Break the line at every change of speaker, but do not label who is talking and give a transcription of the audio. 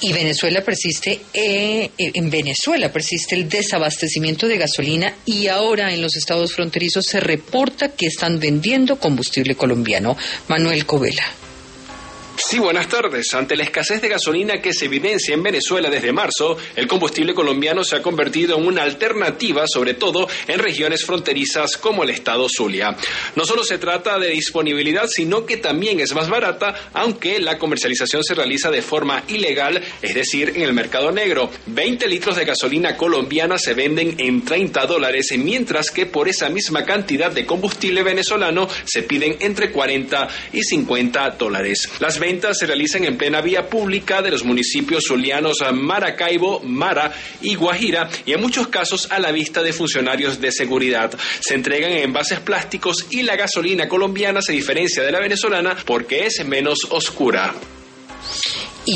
Y en Venezuela persiste el desabastecimiento de gasolina y ahora en los estados fronterizos se reporta que están vendiendo combustible colombiano. Manuel Covela.
Sí, buenas tardes. Ante la escasez de gasolina que se evidencia en Venezuela desde marzo, el combustible colombiano se ha convertido en una alternativa, sobre todo en regiones fronterizas como el estado Zulia. No solo se trata de disponibilidad, sino que también es más barata, aunque la comercialización se realiza de forma ilegal, es decir, en el mercado negro. 20 litros de gasolina colombiana se venden en $30, mientras que por esa misma cantidad de combustible venezolano se piden entre $40 y $50. Las ventas se realizan en plena vía pública de los municipios zulianos Maracaibo, Mara y Guajira, y en muchos casos a la vista de funcionarios de seguridad. Se entregan en envases plásticos y la gasolina colombiana se diferencia de la venezolana porque es menos oscura.